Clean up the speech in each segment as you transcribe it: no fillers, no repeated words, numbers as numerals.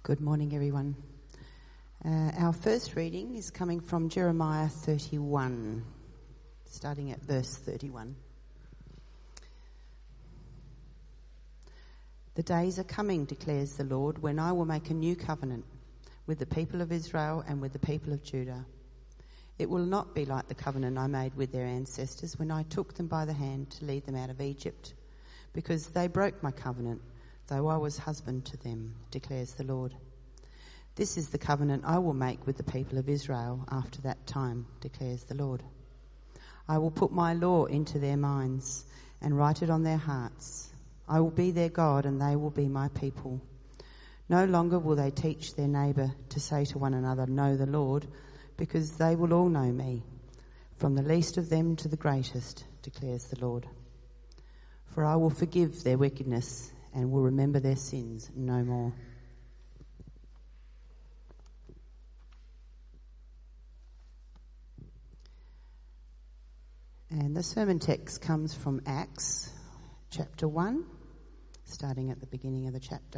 Good morning, everyone. Our first reading is coming from Jeremiah 31, starting at verse 31. The days are coming, declares the Lord, when I will make a new covenant with the people of Israel and with the people of Judah. It will not be like the covenant I made with their ancestors when I took them by the hand to lead them out of Egypt, because they broke my covenant, though I was husband to them, declares the Lord. This is the covenant I will make with the people of Israel after that time, declares the Lord. I will put my law into their minds and write it on their hearts. I will be their God and they will be my people. No longer will they teach their neighbour to say to one another, know the Lord, because they will all know me, from the least of them to the greatest, declares the Lord. For I will forgive their wickedness and will remember their sins no more. And the sermon text comes from Acts chapter 1, starting at the beginning of the chapter.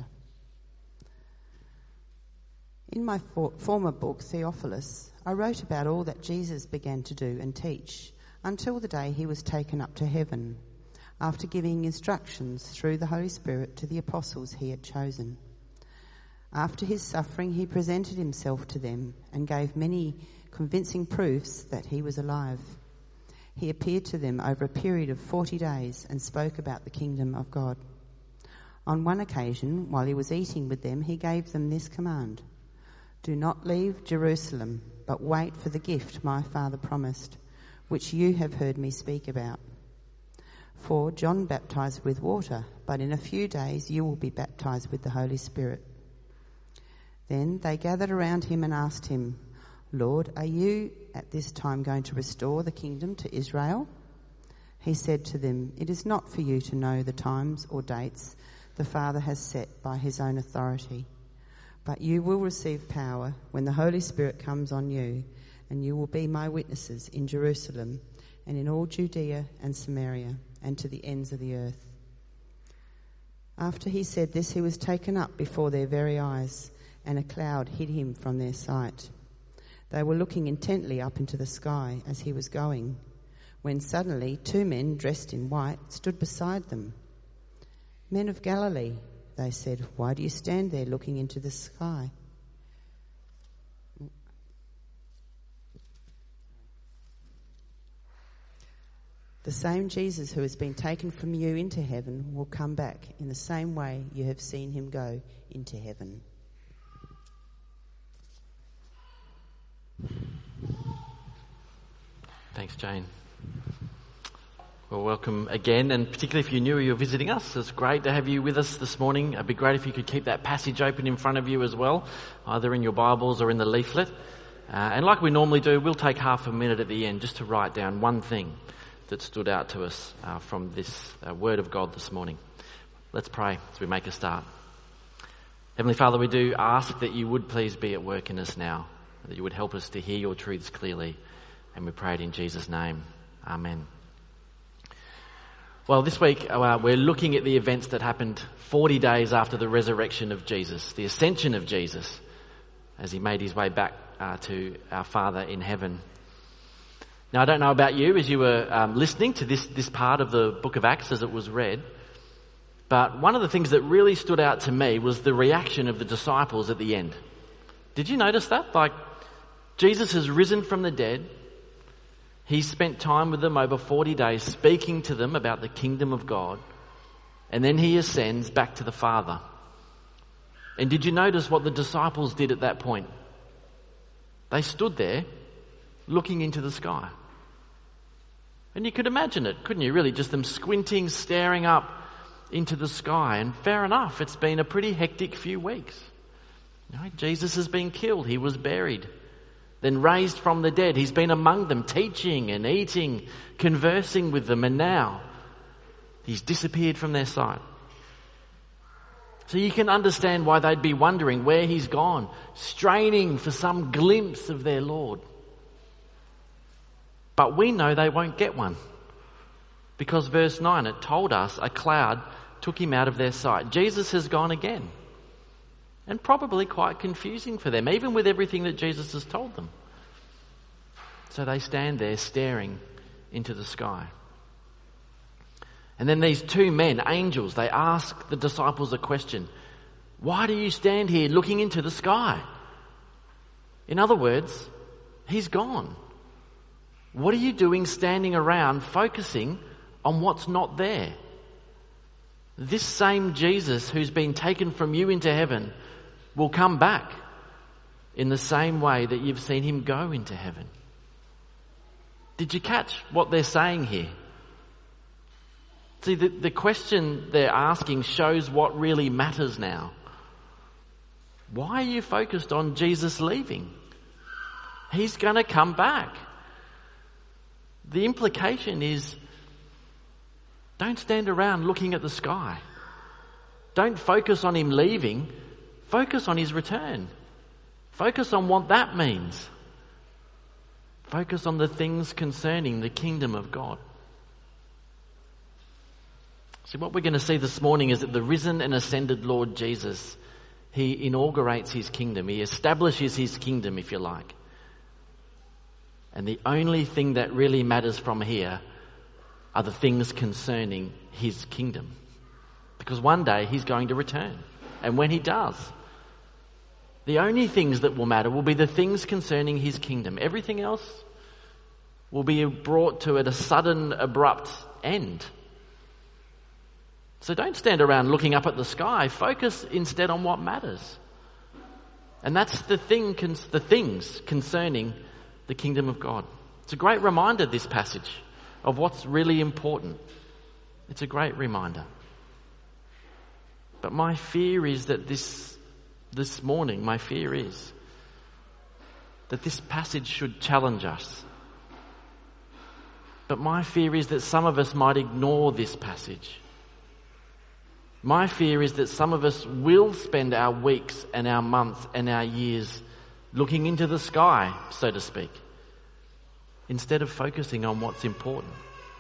In my former book, Theophilus, I wrote about all that Jesus began to do and teach until the day he was taken up to heaven, after giving instructions through the Holy Spirit to the apostles he had chosen. After his suffering, he presented himself to them and gave many convincing proofs that he was alive. He appeared to them over a period of 40 days and spoke about the kingdom of God. On one occasion, while he was eating with them, he gave them this command: do not leave Jerusalem, but wait for the gift my Father promised, which you have heard me speak about. For John baptized with water, but in a few days you will be baptized with the Holy Spirit. Then they gathered around him and asked him, Lord, are you at this time going to restore the kingdom to Israel? He said to them, it is not for you to know the times or dates the Father has set by his own authority, but you will receive power when the Holy Spirit comes on you, and you will be my witnesses in Jerusalem and in all Judea and Samaria and to the ends of the earth. After he said this, he was taken up before their very eyes, and a cloud hid him from their sight. They were looking intently up into the sky as he was going, when suddenly 2 men dressed in white stood beside them. Men of Galilee, they said, why do you stand there looking into the sky? The same Jesus who has been taken from you into heaven will come back in the same way you have seen him go into heaven. Thanks, Jane. Well, welcome again, and particularly if you're new or you're visiting us, it's great to have you with us this morning. It'd be great if you could keep that passage open in front of you as well, either in your Bibles or in the leaflet. And like we normally do, we'll take half a minute at the end just to write down one thing that stood out to us from this Word of God this morning. Let's pray as we make a start. Heavenly Father, we do ask that you would please be at work in us now, that you would help us to hear your truths clearly, and we pray it in Jesus' name. Amen. Well, this week we're looking at the events that happened 40 days after the resurrection of Jesus, the ascension of Jesus, as he made his way back to our Father in heaven. Now, I don't know about you as you were listening to this part of the book of Acts as it was read, but one of the things that really stood out to me was the reaction of the disciples at the end. Did you notice that? Like, Jesus has risen from the dead. He spent time with them over 40 days speaking to them about the kingdom of God. And then he ascends back to the Father. And did you notice what the disciples did at that point? They stood there looking into the sky. And you could imagine it, couldn't you? Really, just them squinting, staring up into the sky. And fair enough, it's been a pretty hectic few weeks. You know, Jesus has been killed. He was buried, then raised from the dead. He's been among them, teaching and eating, conversing with them, and now he's disappeared from their sight. So you can understand why they'd be wondering where he's gone, straining for some glimpse of their Lord. But we know they won't get one, because verse 9, it told us a cloud took him out of their sight. Jesus has gone again. And and probably quite confusing for them, even with everything that Jesus has told them. So they stand there staring into the sky. And then these two men, angels, they ask the disciples a question. Why do you stand here looking into the sky? In other words, he's gone. What are you doing standing around focusing on what's not there? This same Jesus who's been taken from you into heaven will come back in the same way that you've seen him go into heaven. Did you catch what they're saying here? See, the question they're asking shows what really matters now. Why are you focused on Jesus leaving? He's going to come back. The implication is, don't stand around looking at the sky. Don't focus on him leaving. Focus on his return. Focus on what that means. Focus on the things concerning the kingdom of God. See, what we're going to see this morning is that the risen and ascended Lord Jesus, he inaugurates his kingdom. He establishes his kingdom, if you like. And the only thing that really matters from here are the things concerning his kingdom. Because one day he's going to return. And when he does, the only things that will matter will be the things concerning his kingdom. Everything else will be brought to a sudden, abrupt end. So don't stand around looking up at the sky. Focus instead on what matters. And that's the things concerning the kingdom of God. It's a great reminder, this passage, of what's really important. It's a great reminder. But my fear is that this morning, my fear is that this passage should challenge us. But my fear is that some of us might ignore this passage. My fear is that some of us will spend our weeks and our months and our years looking into the sky, so to speak, instead of focusing on what's important.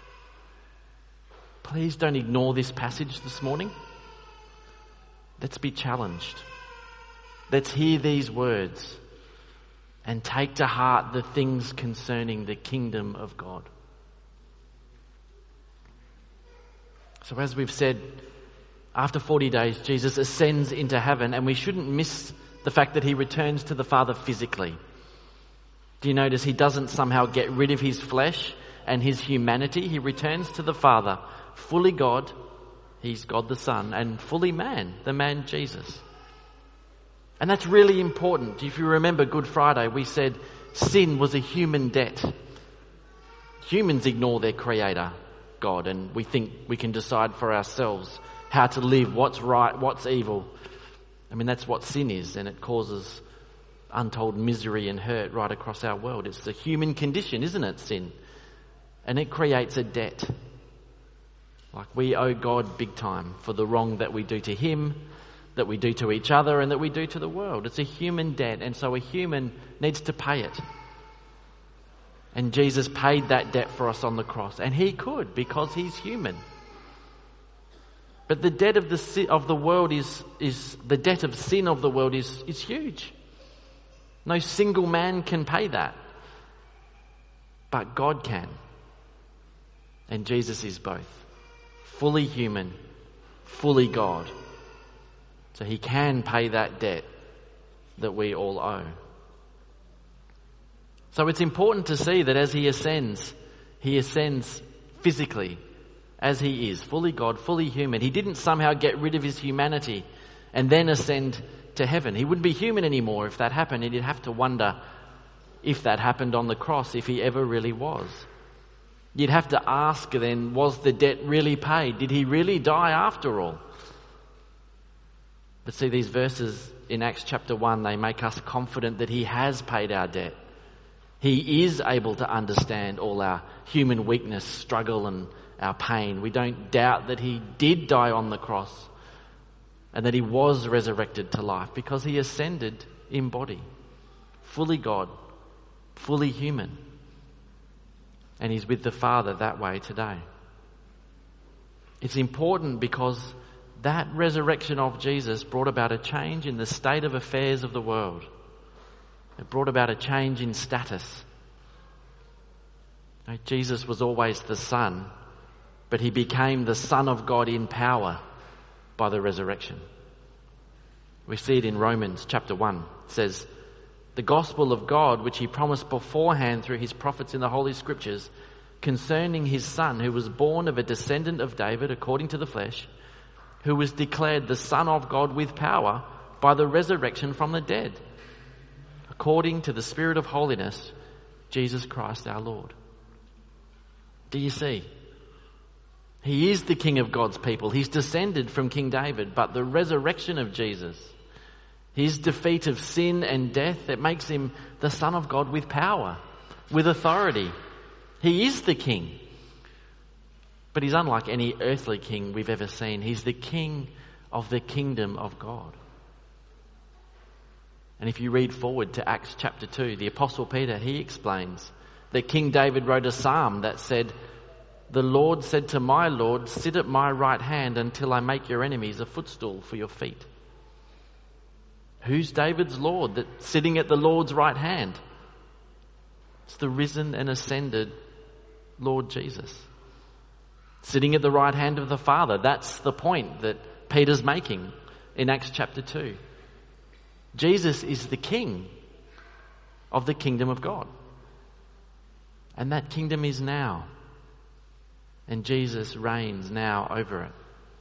Please don't ignore this passage this morning. Let's be challenged. Let's hear these words and take to heart the things concerning the kingdom of God. So as we've said, after 40 days, Jesus ascends into heaven, and we shouldn't miss the fact that he returns to the Father physically. Do you notice he doesn't somehow get rid of his flesh and his humanity? He returns to the Father, fully God, he's God the Son, and fully man, the man Jesus. And that's really important. If you remember Good Friday, we said sin was a human debt. Humans ignore their Creator, God, and we think we can decide for ourselves how to live, what's right, what's evil. I mean, that's what sin is, and it causes untold misery and hurt right across our world. It's the human condition, isn't it, sin? And it creates a debt. Like we owe God big time for the wrong that we do to him, that we do to each other, and that we do to the world. It's a human debt, and so a human needs to pay it. And Jesus paid that debt for us on the cross, and he could because he's human. But the debt of the world is the debt of sin of the world is huge. No single man can pay that. But God can. And Jesus is both. Fully human, fully God. So he can pay that debt that we all owe. So it's important to see that as he ascends physically, as he is, fully God, fully human. He didn't somehow get rid of his humanity and then ascend to heaven. He wouldn't be human anymore if that happened, and you'd have to wonder if that happened on the cross, if he ever really was. You'd have to ask then, was the debt really paid? Did he really die after all? But see, these verses in Acts chapter 1, they make us confident that he has paid our debt. He is able to understand all our human weakness, struggle, and our pain. We don't doubt that he did die on the cross and that he was resurrected to life because he ascended in body, fully God, fully human. And he's with the Father that way today. It's important because that resurrection of Jesus brought about a change in the state of affairs of the world. It brought about a change in status. Jesus was always the Son, but he became the Son of God in power by the resurrection. We see it in Romans chapter 1. It says, the gospel of God, which he promised beforehand through his prophets in the Holy Scriptures, concerning his Son, who was born of a descendant of David according to the flesh, who was declared the Son of God with power by the resurrection from the dead, according to the Spirit of holiness, Jesus Christ our Lord. Do you see? He is the King of God's people. He's descended from King David, but the resurrection of Jesus, his defeat of sin and death, it makes him the Son of God with power, with authority. He is the King. But he's unlike any earthly king we've ever seen. He's the King of the kingdom of God. And if you read forward to Acts chapter 2, the Apostle Peter, he explains that King David wrote a psalm that said, the Lord said to my Lord, sit at my right hand until I make your enemies a footstool for your feet. Who's David's Lord that's sitting at the Lord's right hand? It's the risen and ascended Lord Jesus. Sitting at the right hand of the Father. That's the point that Peter's making in Acts chapter 2. Jesus is the King of the kingdom of God. And that kingdom is now. And Jesus reigns now over it.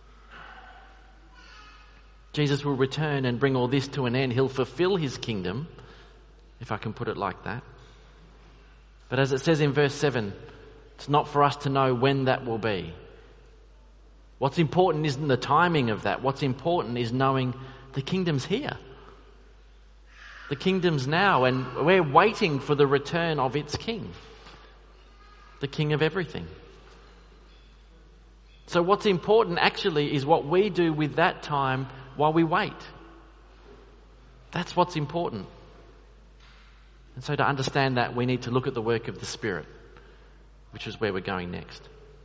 Jesus will return and bring all this to an end. He'll fulfill his kingdom, if I can put it like that. But as it says in verse 7, it's not for us to know when that will be. What's important isn't the timing of that. What's important is knowing the kingdom's here. The kingdom's now, and we're waiting for the return of its king. The king of everything. So what's important actually is what we do with that time while we wait. That's what's important. And so to understand that, we need to look at the work of the Spirit, which is where we're going next.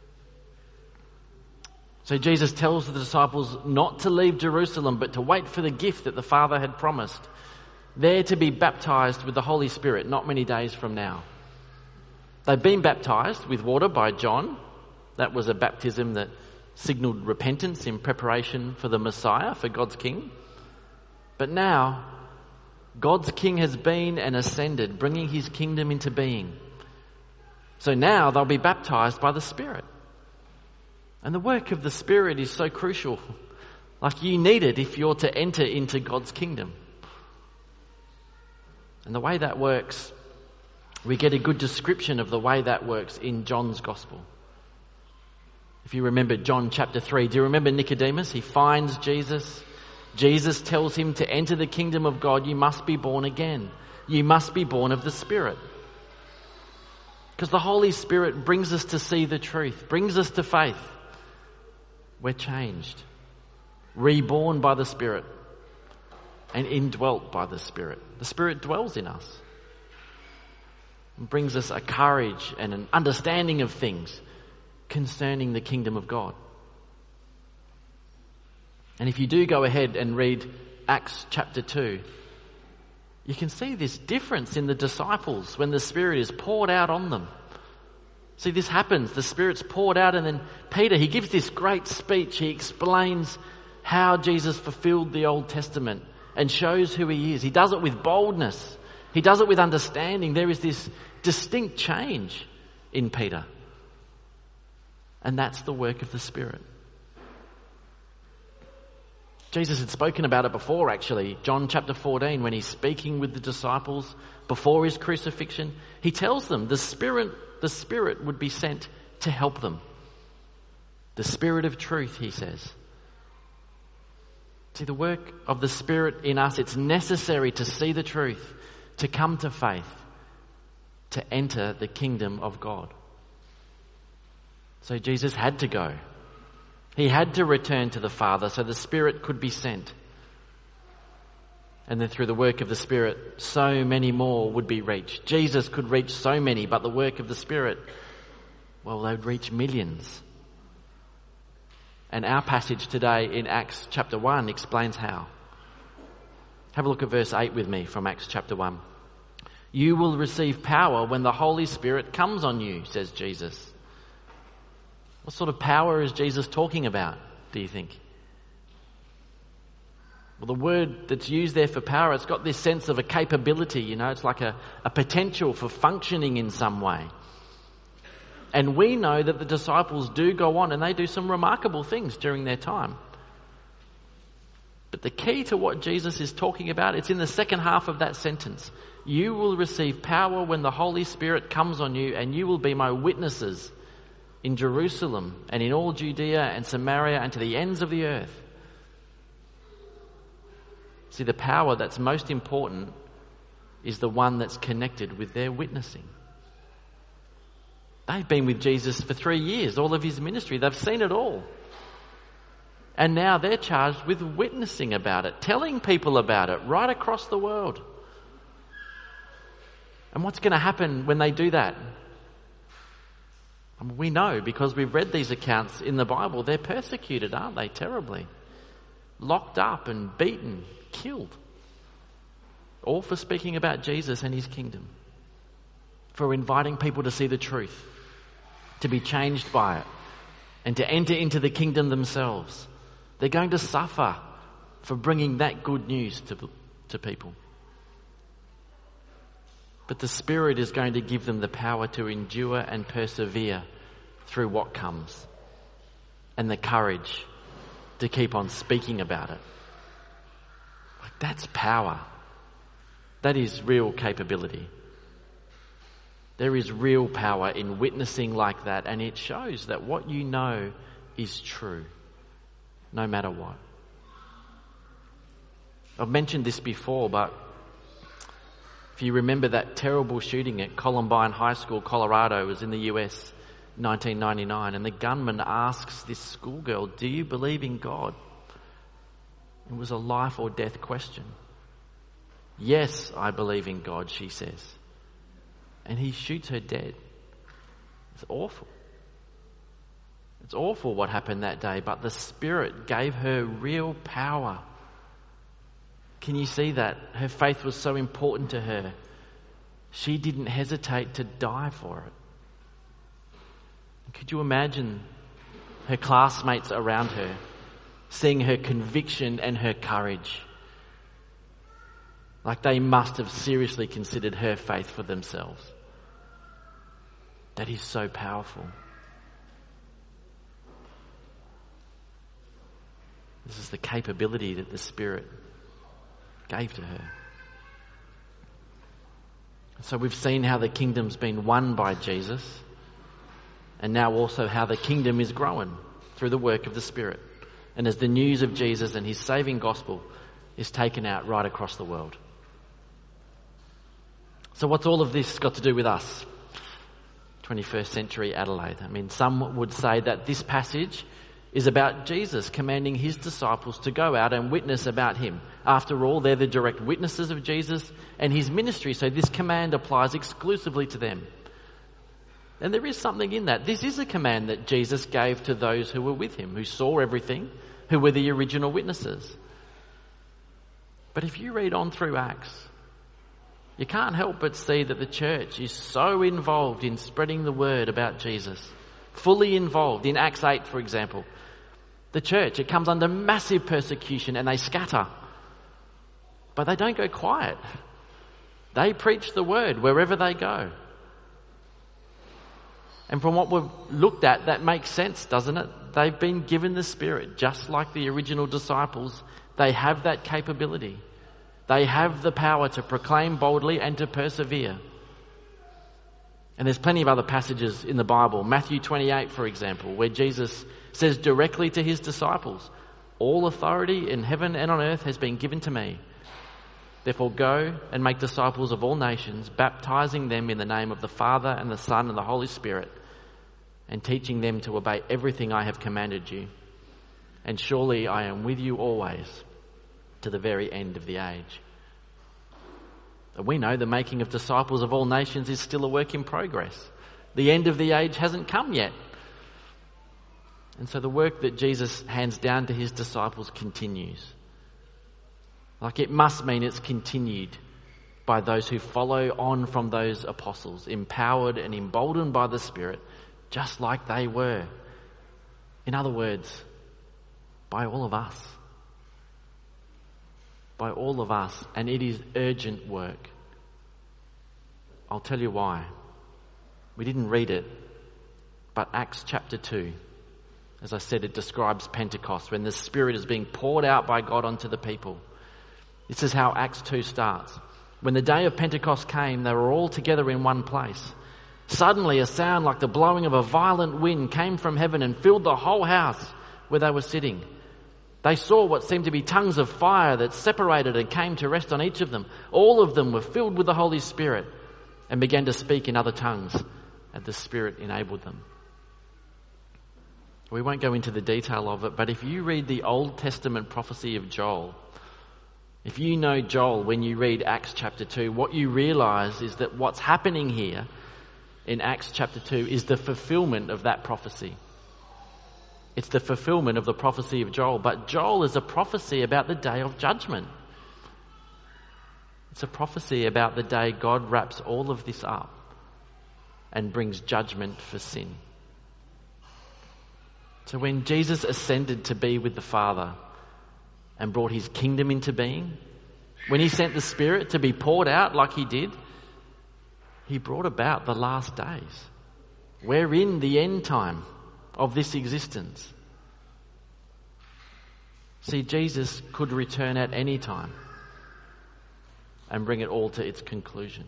So Jesus tells the disciples not to leave Jerusalem, but to wait for the gift that the Father had promised. They're to be baptized with the Holy Spirit not many days from now. They've been baptized with water by John. That was a baptism that signalled repentance in preparation for the Messiah, for God's King. But now, God's King has been and ascended, bringing his kingdom into being. So now they'll be baptized by the Spirit. And the work of the Spirit is so crucial. Like, you need it if you're to enter into God's kingdom. And the way that works, we get a good description of the way that works in John's Gospel. If you remember John chapter 3, do you remember Nicodemus? He finds Jesus. Jesus tells him to enter the kingdom of God, you must be born again. You must be born of the Spirit. Because the Holy Spirit brings us to see the truth, brings us to faith. We're changed, reborn by the Spirit, and indwelt by the Spirit. The Spirit dwells in us and brings us a courage and an understanding of things concerning the kingdom of God. And if you do go ahead and read Acts chapter 2, you can see this difference in the disciples when the Spirit is poured out on them. See, this happens. The Spirit's poured out, and then Peter, he gives this great speech. He explains how Jesus fulfilled the Old Testament and shows who he is. He does it with boldness. He does it with understanding. There is this distinct change in Peter. And that's the work of the Spirit. Jesus had spoken about it before, actually. John chapter 14, when he's speaking with the disciples before his crucifixion, he tells them the Spirit would be sent to help them. The Spirit of truth, he says. See, the work of the Spirit in us, it's necessary to see the truth, to come to faith, to enter the kingdom of God. So Jesus had to go. He had to return to the Father so the Spirit could be sent. And then through the work of the Spirit, so many more would be reached. Jesus could reach so many, but the work of the Spirit, well, they'd reach millions. And our passage today in Acts chapter 1 explains how. Have a look at verse 8 with me from Acts chapter 1. You will receive power when the Holy Spirit comes on you, says Jesus. What sort of power is Jesus talking about, do you think? Well, the word that's used there for power, it's got this sense of a capability, it's like a potential for functioning in some way. And we know that the disciples do go on and they do some remarkable things during their time. But the key to what Jesus is talking about, it's in the second half of that sentence. You will receive power when the Holy Spirit comes on you, and you will be my witnesses in Jerusalem and in all Judea and Samaria and to the ends of the earth. See, the power that's most important is the one that's connected with their witnessing. They've been with Jesus for 3 years, all of his ministry. They've seen it all. And now they're charged with witnessing about it, telling people about it right across the world. And what's going to happen when they do that? We know because we've read these accounts in the Bible. They're persecuted, aren't they? Terribly. Locked up and beaten, killed. All for speaking about Jesus and his kingdom. For inviting people to see the truth, to be changed by it, and to enter into the kingdom themselves. They're going to suffer for bringing that good news to people. But the Spirit is going to give them the power to endure and persevere through what comes, and the courage to keep on speaking about it. That's power. That is real capability. There is real power in witnessing like that, and it shows that what you know is true, no matter what. I've mentioned this before, but if you remember that terrible shooting at Columbine High School, Colorado, it was in the US, 1999, and the gunman asks this schoolgirl, do you believe in God? It was a life or death question. Yes, I believe in God, she says. And he shoots her dead. It's awful. It's awful what happened that day, but the Spirit gave her real power. Can you see that? Her faith was so important to her. She didn't hesitate to die for it. Could you imagine her classmates around her, seeing her conviction and her courage? Like they must have seriously considered her faith for themselves. That is so powerful. This is the capability that the Spirit gave to her. So we've seen how the kingdom's been won by Jesus, and now also how the kingdom is growing through the work of the Spirit. And as the news of Jesus and his saving gospel is taken out right across the world. So what's all of this got to do with us? 21st century Adelaide. I mean, some would say that this passage is about Jesus commanding his disciples to go out and witness about him. After all, they're the direct witnesses of Jesus and his ministry, so this command applies exclusively to them. And there is something in that. This is a command that Jesus gave to those who were with him, who saw everything, who were the original witnesses. But if you read on through Acts, you can't help but see that the church is so involved in spreading the word about Jesus. Fully involved. In Acts 8, for example, the church, it comes under massive persecution and they scatter. But they don't go quiet. They preach the word wherever they go. And from what we've looked at, that makes sense, doesn't it? They've been given the Spirit, just like the original disciples. They have that capability. They have the power to proclaim boldly and to persevere. And there's plenty of other passages in the Bible. Matthew 28, for example, where Jesus says directly to his disciples, all authority in heaven and on earth has been given to me. Therefore go and make disciples of all nations, baptizing them in the name of the Father and the Son and the Holy Spirit, and teaching them to obey everything I have commanded you. And surely I am with you always, to the very end of the age. And we know the making of disciples of all nations is still a work in progress. The end of the age hasn't come yet. And so the work that Jesus hands down to his disciples continues. Like, it must mean it's continued by those who follow on from those apostles, empowered and emboldened by the Spirit, just like they were. In other words, by all of us. By all of us. And it is urgent work. I'll tell you why. We didn't read it, but Acts chapter 2, as I said, it describes Pentecost, when the Spirit is being poured out by God onto the people. This is how Acts 2 starts. When the day of Pentecost came, they were all together in one place. Suddenly a sound like the blowing of a violent wind came from heaven and filled the whole house where they were sitting. They saw what seemed to be tongues of fire that separated and came to rest on each of them. All of them were filled with the Holy Spirit and began to speak in other tongues as the Spirit enabled them. We won't go into the detail of it, but if you read the Old Testament prophecy of Joel, if you know Joel when you read Acts chapter 2, what you realise is that what's happening here in Acts chapter 2 is the fulfilment of that prophecy. It's the fulfilment of the prophecy of Joel, but Joel is a prophecy about the day of judgment. It's a prophecy about the day God wraps all of this up and brings judgment for sin. So when Jesus ascended to be with the Father and brought his kingdom into being, when he sent the Spirit to be poured out like he did, he brought about the last days. We're in the end time of this existence. See, Jesus could return at any time and bring it all to its conclusion.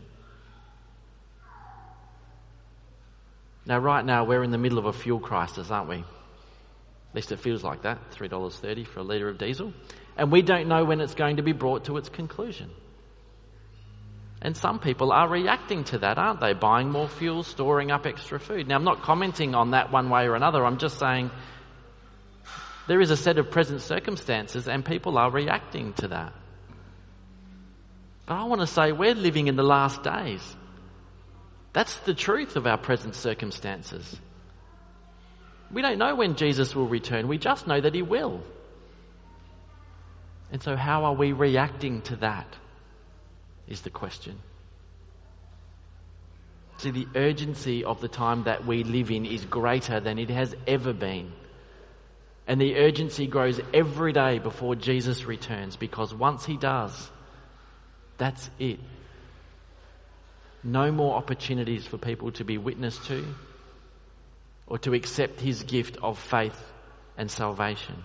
Now, right now, we're in the middle of a fuel crisis, aren't we? At least it feels like that, $3.30 for a litre of diesel. And we don't know when it's going to be brought to its conclusion. And some people are reacting to that, aren't they? Buying more fuel, storing up extra food. Now, I'm not commenting on that one way or another. I'm just saying there is a set of present circumstances and people are reacting to that. But I want to say we're living in the last days. That's the truth of our present circumstances. We don't know when Jesus will return. We just know that he will. And so how are we reacting to that is the question. See, the urgency of the time that we live in is greater than it has ever been. And the urgency grows every day before Jesus returns, because once he does, that's it. No more opportunities for people to be witness to or to accept his gift of faith and salvation.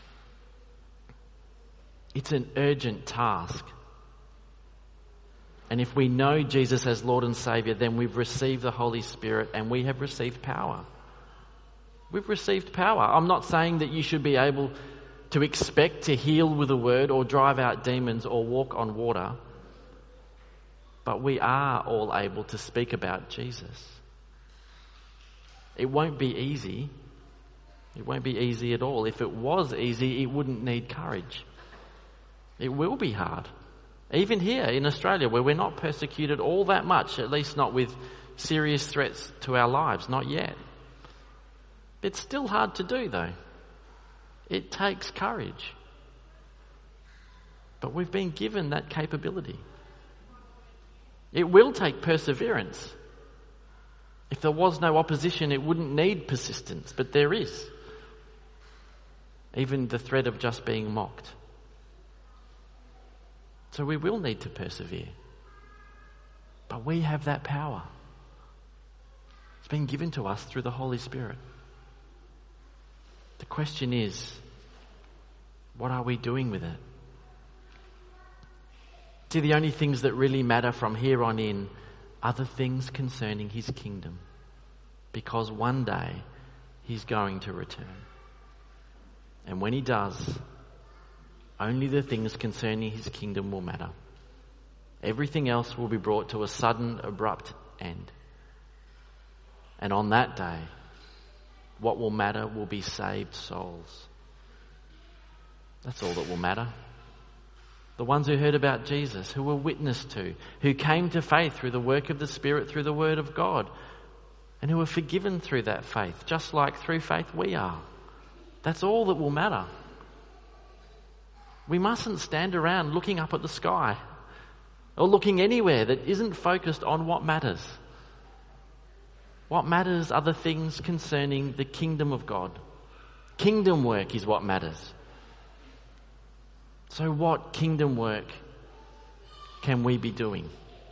It's an urgent task. And if we know Jesus as Lord and Saviour, then we've received the Holy Spirit and we have received power. We've received power. I'm not saying that you should be able to expect to heal with a word or drive out demons or walk on water. But we are all able to speak about Jesus. It won't be easy. It won't be easy at all. If it was easy, it wouldn't need courage. It will be hard. Even here in Australia, where we're not persecuted all that much, at least not with serious threats to our lives, not yet. It's still hard to do, though. It takes courage. But we've been given that capability. It will take perseverance. If there was no opposition, it wouldn't need persistence, but there is. Even the threat of just being mocked. So we will need to persevere. But we have that power. It's been given to us through the Holy Spirit. The question is, what are we doing with it? See, the only things that really matter from here on in are the things concerning his kingdom. Because one day he's going to return. And when he does, only the things concerning his kingdom will matter. Everything else will be brought to a sudden, abrupt end. And on that day, what will matter will be saved souls. That's all that will matter. The ones who heard about Jesus, who were witnessed to, who came to faith through the work of the Spirit, through the Word of God, and who were forgiven through that faith, just like through faith we are. That's all that will matter. We mustn't stand around looking up at the sky or looking anywhere that isn't focused on what matters. What matters are the things concerning the kingdom of God. Kingdom work is what matters. So what kingdom work can we be doing?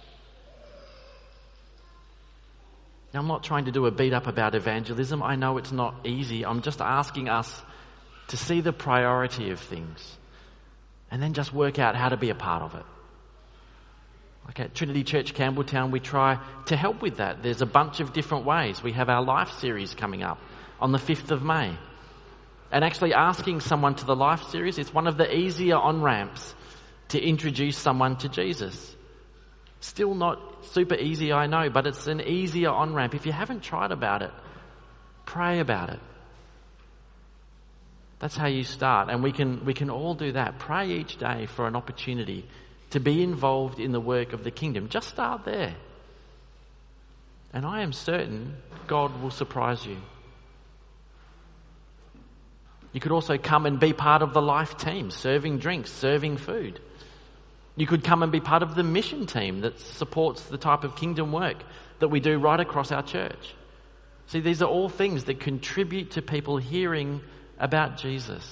Now, I'm not trying to do a beat up about evangelism. I know it's not easy. I'm just asking us to see the priority of things and then just work out how to be a part of it. Like at Trinity Church Campbelltown, we try to help with that. There's a bunch of different ways. We have our Life series coming up on the 5th of May. And actually asking someone to the Life series is one of the easier on-ramps to introduce someone to Jesus. Still not super easy, I know, but it's an easier on-ramp. If you haven't tried about it, pray about it. That's how you start. And we can all do that. Pray each day for an opportunity to be involved in the work of the kingdom. Just start there. And I am certain God will surprise you. You could also come and be part of the Life team, serving drinks, serving food. You could come and be part of the mission team that supports the type of kingdom work that we do right across our church. See, these are all things that contribute to people hearing about Jesus.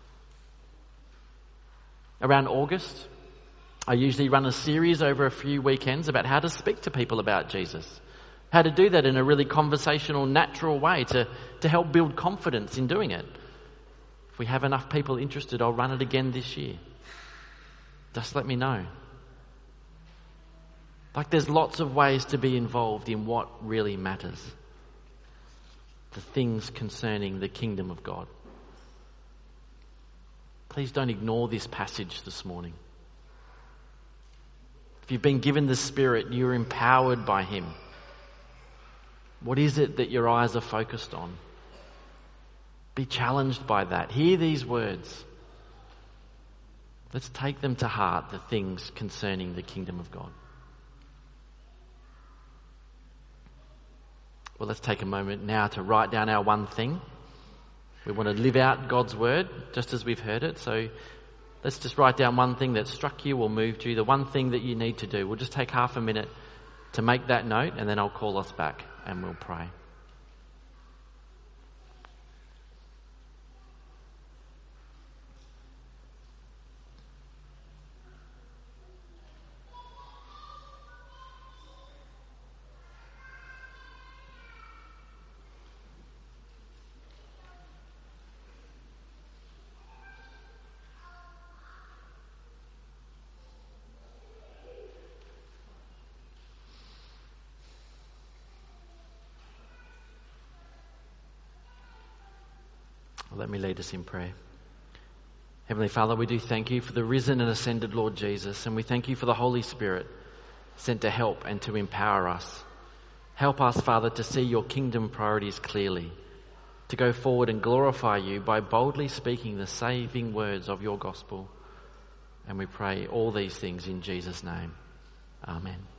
Around August, I usually run a series over a few weekends about how to speak to people about Jesus. How to do that in a really conversational, natural way to help build confidence in doing it. If we have enough people interested, I'll run it again this year. Just let me know. Like there's lots of ways to be involved in what really matters. The things concerning the kingdom of God. Please don't ignore this passage this morning. If you've been given the Spirit, you're empowered by Him. What is it that your eyes are focused on? Be challenged by that. Hear these words. Let's take them to heart, the things concerning the kingdom of God. Well, let's take a moment now to write down our one thing. We want to live out God's word just as we've heard it. So let's just write down one thing that struck you or moved you, the one thing that you need to do. We'll just take half a minute to make that note and then I'll call us back and we'll pray. Let me lead us in prayer. Heavenly Father, we do thank you for the risen and ascended Lord Jesus, and we thank you for the Holy Spirit sent to help and to empower us. Help us, Father, to see your kingdom priorities clearly, to go forward and glorify you by boldly speaking the saving words of your gospel. And we pray all these things in Jesus' name. Amen.